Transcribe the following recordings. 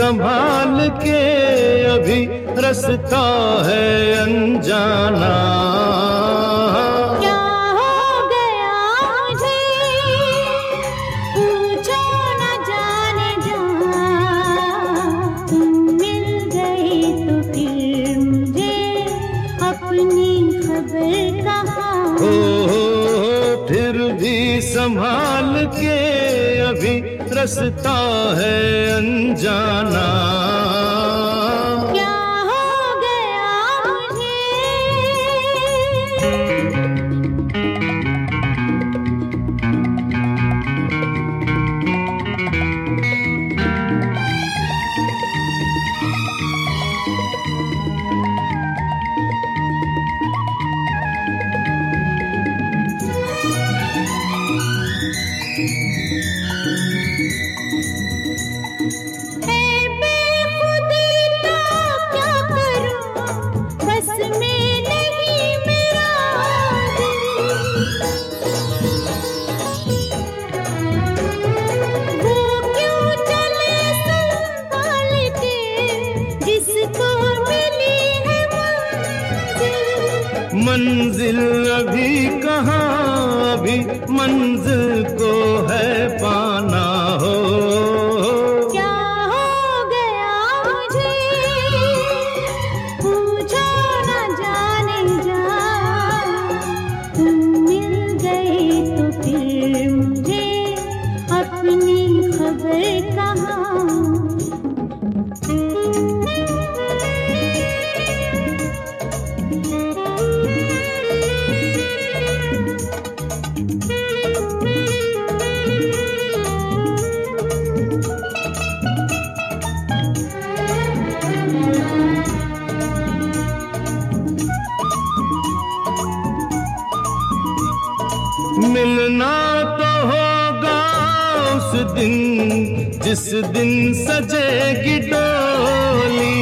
संभाल के अभी रास्ता है अनजाना। क्या हो गया मुझे पूछो न जाने जा, तुम मिल गई तो फिर मुझे अपनी खबर कहाँ। फिर भी संभाल के अभी रास्ता है अनजाना। क्या हो गया मंजिल अभी कहाँ, अभी मंजिल को है पाना हो। क्या हो गया मुझे पूछो न जाने जा, तुम मिल गई तो फिर मुझे अपनी खबर कहाँ। मिलना तो होगा उस दिन जिस दिन सजेगी डोली।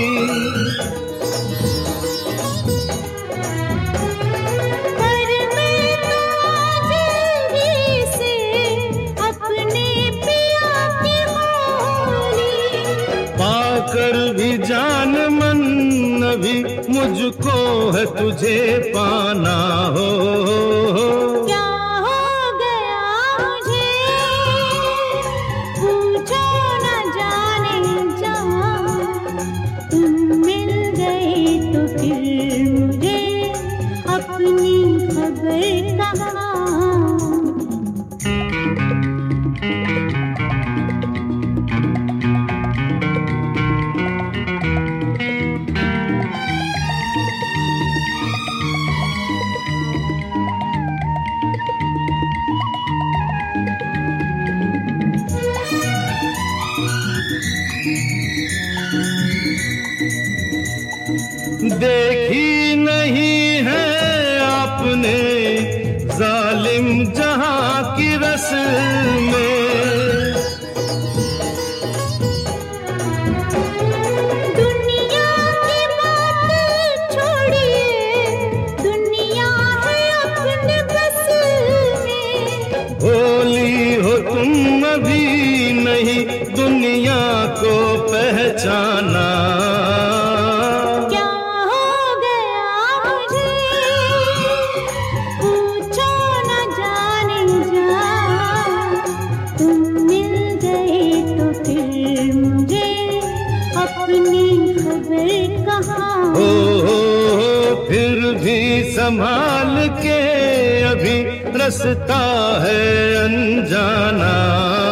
पर मैं तो आज ही से अपने पिया की होली, पाकर भी जान मन अभी मुझको है तुझे पाना हो। देखी नहीं है आपने जालिम जहां की रस्म में, दुनिया की बात छोड़िए, दुनिया है अपने बस में। भोली हो तुम अभी नहीं दुनिया को पहचाना। फिर भी संभाल के अभी रास्ता है अनजाना।